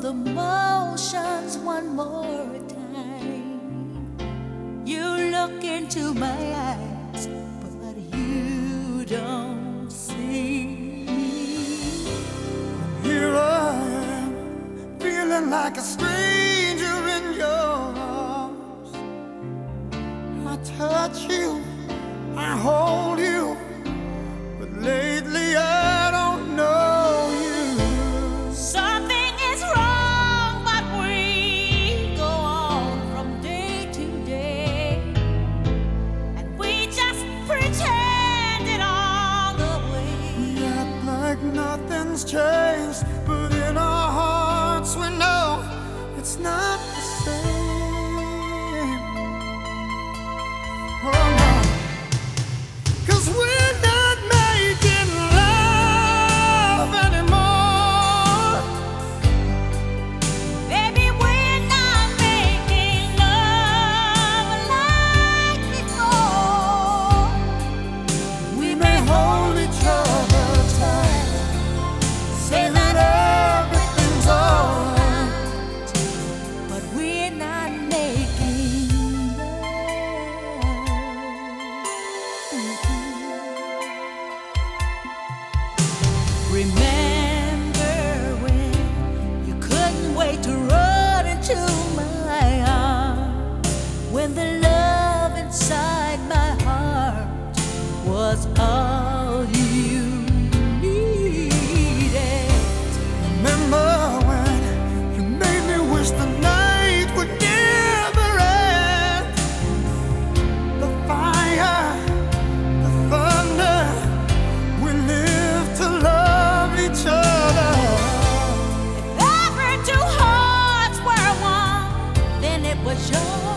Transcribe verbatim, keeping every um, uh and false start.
the motions one more time. You look into my eyes, but you don't see me. Here I am, feeling like a stranger in your arms. I touch you, I hold you, but lately I don't know you. Something is wrong, but we go on from day to day, and we just pretend it all the way. We act like nothing's changed, but in our hearts we know it's not the same. Oh no, 'cause we're not making love anymore. Baby, we're not making love like before. We may hold each other tight, say that everything's alright, but we're not making love. Remember when you couldn't wait to run into my arms, when the love inside my heart was all you needed. remember when you made me wish the night would never end. The fire, the thunder, we live to love each other. If ever two hearts were one, then it was yours